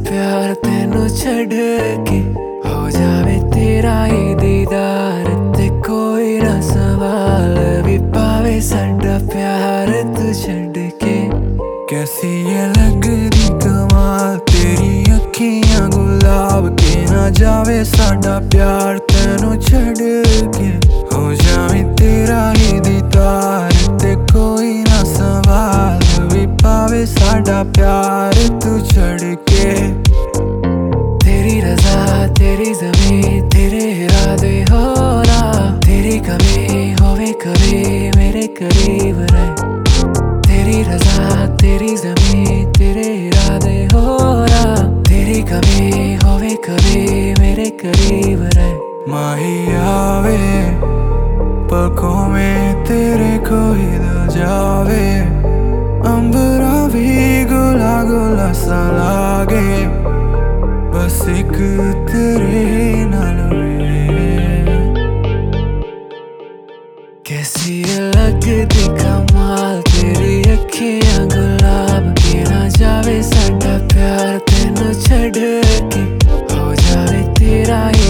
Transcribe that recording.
प्यार तेनू छड़ के हो जावे तेरा ही दीदार ते कोई ना सवाल भी पावे साडा प्यार तू छड़ के। कैसी ये लगदी कमाल तेरी अखियां गुलाब के ना जावे साडा प्यार तेनू छड़ के हो जावे तेरा ही दीदार ते कोई ना सवाल भी पावे साडा प्यार तू छड़ के। तेरी रजा तेरी ज़मीं तेरे इरादे हो ना तेरी कमी होवे कभी मेरे करीब रहे। तेरी रजा तेरी ज़मीं तेरे इरादे हो ना तेरी कमी होवे कभी मेरे करीब रहे। माही आवे पलकों में तेरे कोई दिल जावे अंबरा भी गोला गोला सा लागे बस एक तेरे नाल कैसी लगदी कमाल तेरी अखियां गुलाब के ना जावे साडा प्यार तेनू छड़ के हो जावे तेरा ही